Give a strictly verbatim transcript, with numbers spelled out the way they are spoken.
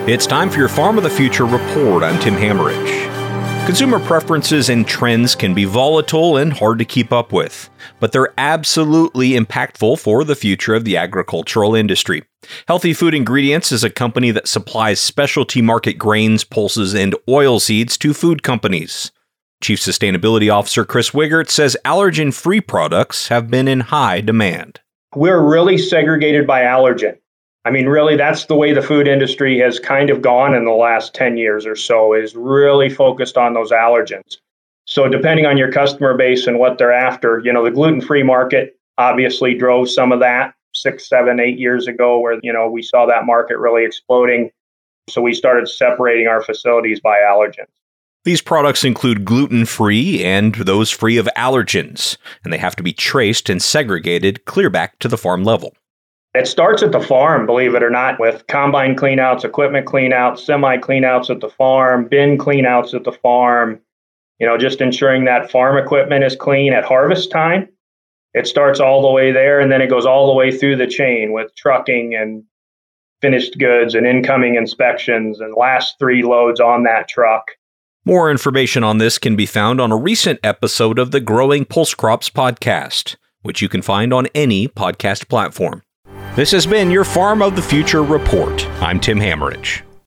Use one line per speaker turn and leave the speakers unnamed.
It's time for your Farm of the Future report. I'm Tim Hammerich. Consumer preferences and trends can be volatile and hard to keep up with, but they're absolutely impactful for the future of the agricultural industry. Healthy Food Ingredients is a company that supplies specialty market grains, pulses, and oilseeds to food companies. Chief Sustainability Officer Chris Wiegert says allergen-free products have been in high demand.
We're really segregated by allergen. I mean, really, that's the way the food industry has kind of gone in the last ten years or so, is really focused on those allergens. So depending on your customer base and what they're after, you know, the gluten-free market obviously drove some of that six, seven, eight years ago where, you know, we saw that market really exploding. So we started separating our facilities by allergens.
These products include gluten-free and those free of allergens, and they have to be traced and segregated clear back to the farm level.
It starts at the farm, believe it or not, with combine cleanouts, equipment cleanouts, semi cleanouts at the farm, bin cleanouts at the farm, you know, just ensuring that farm equipment is clean at harvest time. It starts all the way there, and then it goes all the way through the chain with trucking and finished goods and incoming inspections and last three loads on that truck.
More information on this can be found on a recent episode of the Growing Pulse Crops podcast, which you can find on any podcast platform. This has been your Farm of the Future report. I'm Tim Hammerich.